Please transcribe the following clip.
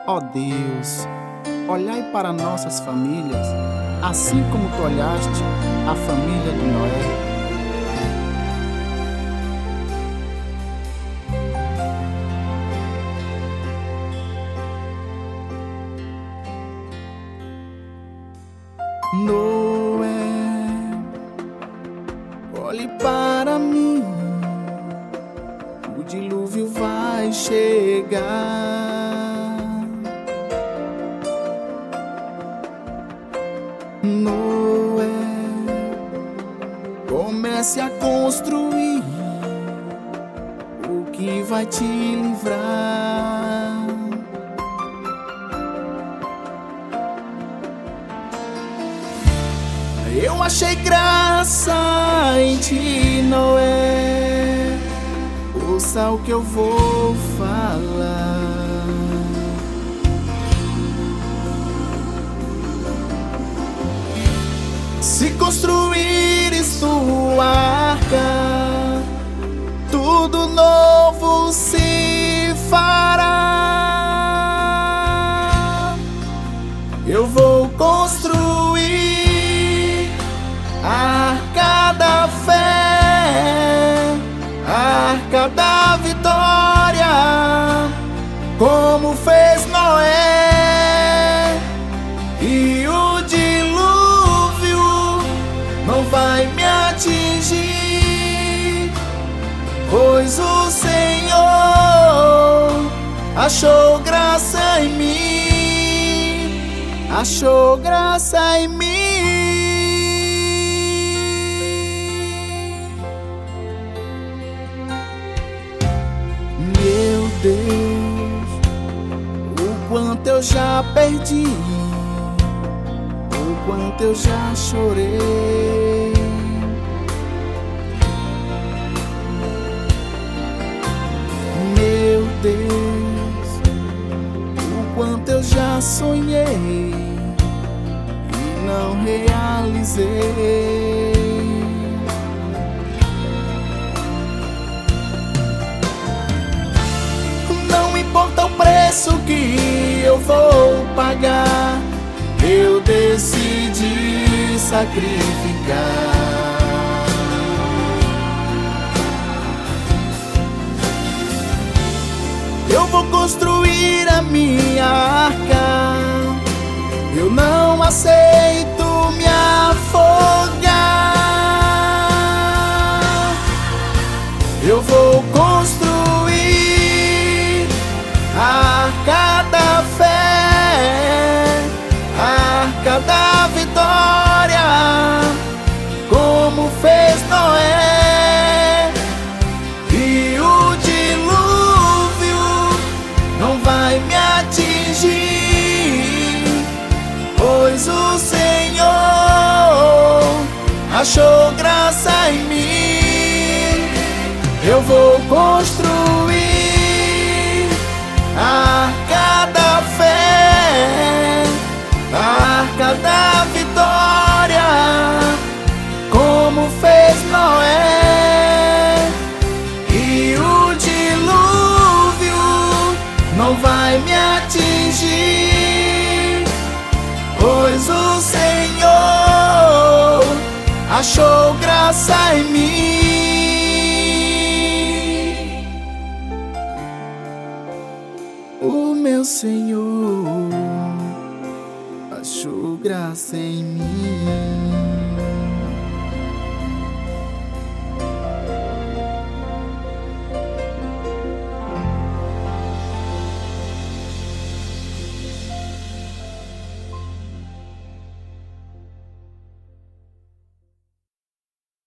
Ó Deus, olhai para nossas famílias, assim como tu olhaste a família de Noé. Noé, olhe para mim, o dilúvio vai chegar. Noé, comece a construir o que vai te livrar. Eu achei graça em ti, Noé, ouça o que eu vou falar. Se construires tua arca, tudo novo se fará. Eu vou construir a arca da fé, a arca da vitória, como fez Noé, e o dilúvio não vai me atingir, pois o Senhor achou graça em mim, achou graça em mim. Meu Deus, o quanto eu já perdi, o quanto eu já chorei. Meu Deus, o quanto eu já sonhei e não realizei. Não importa o preço que eu vou pagar, eu decidi sacrificar. Eu vou construir a minha arca, eu não aceito me afogar. Eu vou construir a arca da fé, a arca da vitória, como fez Noé, e o dilúvio não vai me atingir, pois o Senhor achou graça em mim. Eu vou construir a arca da fé, a arca da vitória, como fez Noé, e o dilúvio não vai me atingir, pois o Senhor achou graça em mim. O meu Senhor achou graça em mim.